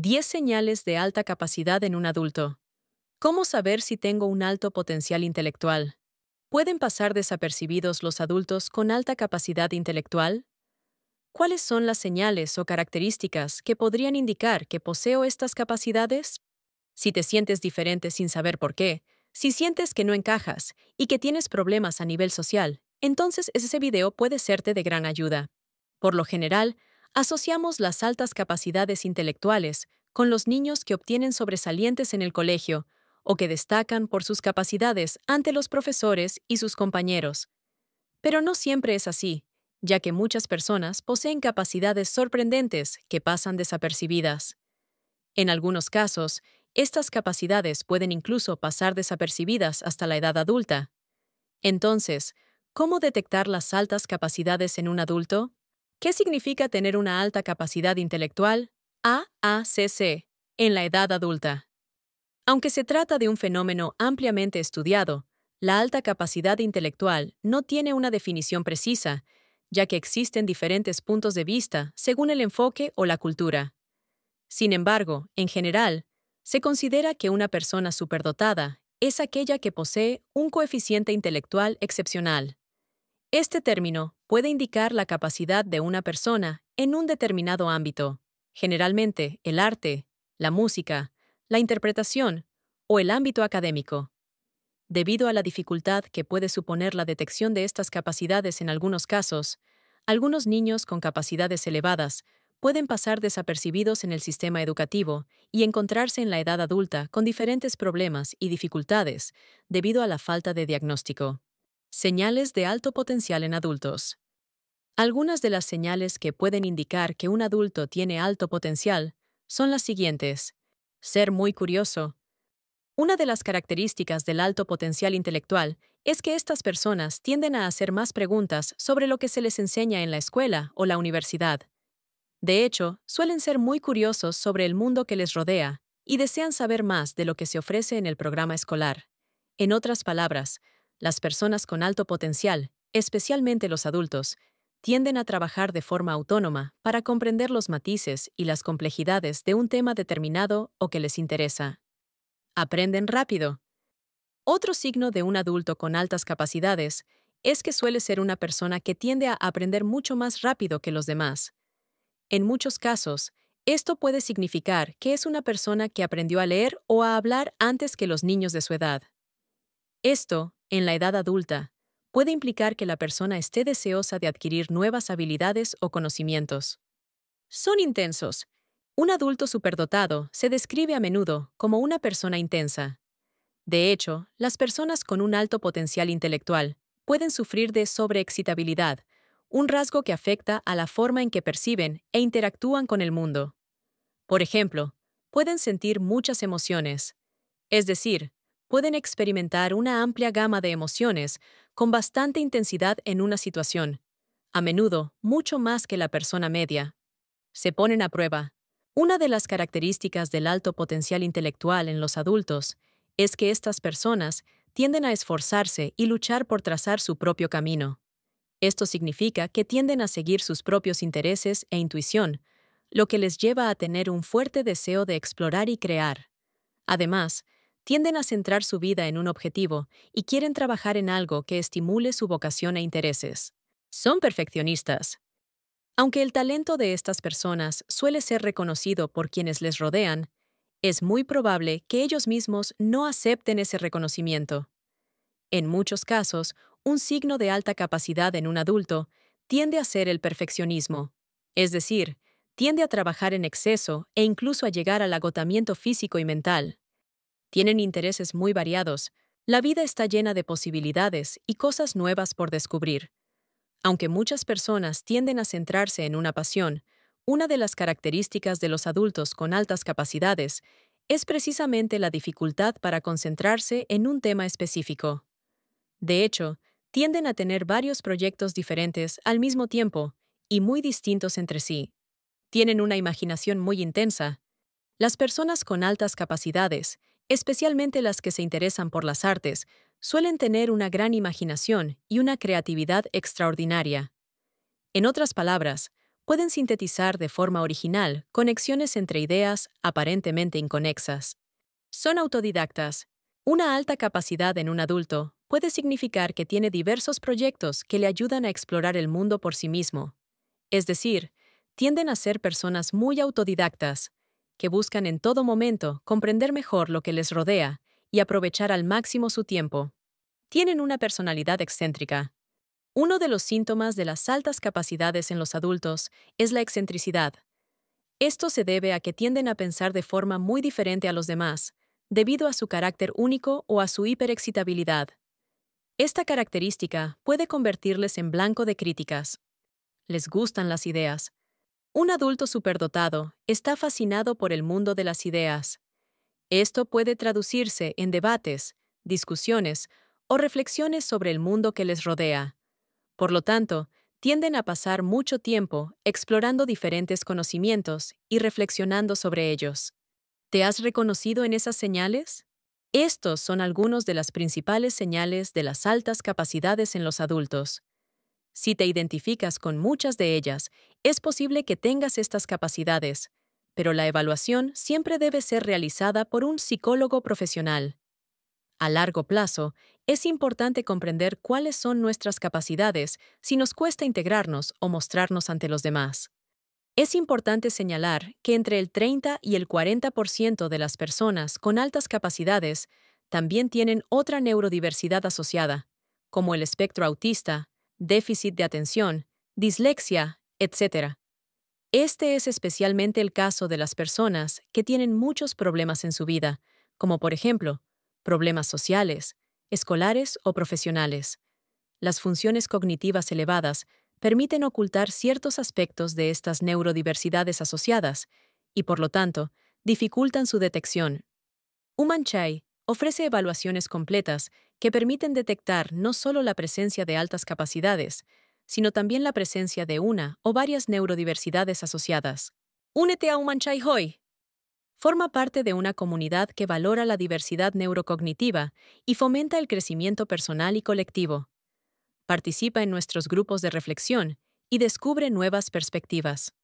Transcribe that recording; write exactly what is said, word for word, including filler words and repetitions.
diez señales de alta capacidad en un adulto. ¿Cómo saber si tengo un alto potencial intelectual? ¿Pueden pasar desapercibidos los adultos con alta capacidad intelectual? ¿Cuáles son las señales o características que podrían indicar que poseo estas capacidades? Si te sientes diferente sin saber por qué, si sientes que no encajas y que tienes problemas a nivel social, entonces ese video puede serte de gran ayuda. Por lo general, asociamos las altas capacidades intelectuales con los niños que obtienen sobresalientes en el colegio o que destacan por sus capacidades ante los profesores y sus compañeros. Pero no siempre es así, ya que muchas personas poseen capacidades sorprendentes que pasan desapercibidas. En algunos casos, estas capacidades pueden incluso pasar desapercibidas hasta la edad adulta. Entonces, ¿cómo detectar las altas capacidades en un adulto? ¿Qué significa tener una alta capacidad intelectual, A A C C, en la edad adulta? Aunque se trata de un fenómeno ampliamente estudiado, la alta capacidad intelectual no tiene una definición precisa, ya que existen diferentes puntos de vista según el enfoque o la cultura. Sin embargo, en general, se considera que una persona superdotada es aquella que posee un coeficiente intelectual excepcional. Este término puede indicar la capacidad de una persona en un determinado ámbito, generalmente el arte, la música, la interpretación o el ámbito académico. Debido a la dificultad que puede suponer la detección de estas capacidades en algunos casos, algunos niños con capacidades elevadas pueden pasar desapercibidos en el sistema educativo y encontrarse en la edad adulta con diferentes problemas y dificultades debido a la falta de diagnóstico. Señales de alto potencial en adultos. Algunas de las señales que pueden indicar que un adulto tiene alto potencial son las siguientes. Ser muy curioso. Una de las características del alto potencial intelectual es que estas personas tienden a hacer más preguntas sobre lo que se les enseña en la escuela o la universidad. De hecho, suelen ser muy curiosos sobre el mundo que les rodea y desean saber más de lo que se ofrece en el programa escolar. En otras palabras, las personas con alto potencial, especialmente los adultos, tienden a trabajar de forma autónoma para comprender los matices y las complejidades de un tema determinado o que les interesa. Aprenden rápido. Otro signo de un adulto con altas capacidades es que suele ser una persona que tiende a aprender mucho más rápido que los demás. En muchos casos, esto puede significar que es una persona que aprendió a leer o a hablar antes que los niños de su edad. Esto, en la edad adulta, puede implicar que la persona esté deseosa de adquirir nuevas habilidades o conocimientos. Son intensos. Un adulto superdotado se describe a menudo como una persona intensa. De hecho, las personas con un alto potencial intelectual pueden sufrir de sobreexcitabilidad, un rasgo que afecta a la forma en que perciben e interactúan con el mundo. Por ejemplo, pueden sentir muchas emociones, es decir, pueden experimentar una amplia gama de emociones con bastante intensidad en una situación, a menudo mucho más que la persona media. Se ponen a prueba. Una de las características del alto potencial intelectual en los adultos es que estas personas tienden a esforzarse y luchar por trazar su propio camino. Esto significa que tienden a seguir sus propios intereses e intuición, lo que les lleva a tener un fuerte deseo de explorar y crear. Además, tienden a centrar su vida en un objetivo y quieren trabajar en algo que estimule su vocación e intereses. Son perfeccionistas. Aunque el talento de estas personas suele ser reconocido por quienes les rodean, es muy probable que ellos mismos no acepten ese reconocimiento. En muchos casos, un signo de alta capacidad en un adulto tiende a ser el perfeccionismo, es decir, tiende a trabajar en exceso e incluso a llegar al agotamiento físico y mental. Tienen intereses muy variados, la vida está llena de posibilidades y cosas nuevas por descubrir. Aunque muchas personas tienden a centrarse en una pasión, una de las características de los adultos con altas capacidades es precisamente la dificultad para concentrarse en un tema específico. De hecho, tienden a tener varios proyectos diferentes al mismo tiempo y muy distintos entre sí. Tienen una imaginación muy intensa. Las personas con altas capacidades, especialmente las que se interesan por las artes, suelen tener una gran imaginación y una creatividad extraordinaria. En otras palabras, pueden sintetizar de forma original conexiones entre ideas aparentemente inconexas. Son autodidactas. Una alta capacidad en un adulto puede significar que tiene diversos proyectos que le ayudan a explorar el mundo por sí mismo. Es decir, tienden a ser personas muy autodidactas, que buscan en todo momento comprender mejor lo que les rodea y aprovechar al máximo su tiempo. Tienen una personalidad excéntrica. Uno de los síntomas de las altas capacidades en los adultos es la excentricidad. Esto se debe a que tienden a pensar de forma muy diferente a los demás, debido a su carácter único o a su hiperexcitabilidad. Esta característica puede convertirles en blanco de críticas. Les gustan las ideas. Un adulto superdotado está fascinado por el mundo de las ideas. Esto puede traducirse en debates, discusiones o reflexiones sobre el mundo que les rodea. Por lo tanto, tienden a pasar mucho tiempo explorando diferentes conocimientos y reflexionando sobre ellos. ¿Te has reconocido en esas señales? Estos son algunos de las principales señales de las altas capacidades en los adultos. Si te identificas con muchas de ellas, es posible que tengas estas capacidades, pero la evaluación siempre debe ser realizada por un psicólogo profesional. A largo plazo, es importante comprender cuáles son nuestras capacidades si nos cuesta integrarnos o mostrarnos ante los demás. Es importante señalar que entre el treinta y el cuarenta por ciento de las personas con altas capacidades también tienen otra neurodiversidad asociada, como el espectro autista, déficit de atención, dislexia, etcétera. Este es especialmente el caso de las personas que tienen muchos problemas en su vida, como por ejemplo, problemas sociales, escolares o profesionales. Las funciones cognitivas elevadas permiten ocultar ciertos aspectos de estas neurodiversidades asociadas y, por lo tanto, dificultan su detección. Umanchai ofrece evaluaciones completas que permiten detectar no solo la presencia de altas capacidades, sino también la presencia de una o varias neurodiversidades asociadas. Únete a Umanchai hoy. Forma parte de una comunidad que valora la diversidad neurocognitiva y fomenta el crecimiento personal y colectivo. Participa en nuestros grupos de reflexión y descubre nuevas perspectivas.